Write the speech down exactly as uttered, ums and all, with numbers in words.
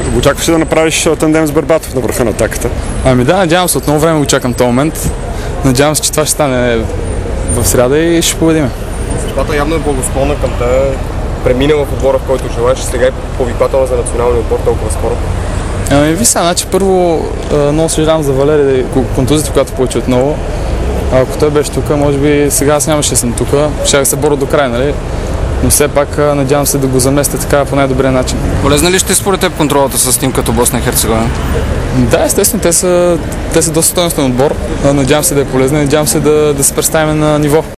Очакваш ли да направиш тандем с Барбатов на върха на атаката? Ами да, надявам се, от много време го чакам този момент. Надявам се, че това ще стане в сряда и ще победим. Съдбата явно е благосклонна към те. Премина в отбора, в който желаеш, сега е повиквателна за националния отбор толкова скоро. Ами ви сега, значи първо много съжалявам за Валери, контузията, която получи отново. Ако той беше тук, може би сега аз нямаше да съм тук, ще да се боря до край, нали? Но все пак надявам се да го заместя така по най-добрия начин. Полезна ли ще според теб контролата с тим като Босна и Херцеговина? Да, естествено, те са, те са доста стойностен отбор. Надявам се да е полезна, надявам се да, да се представим на ниво.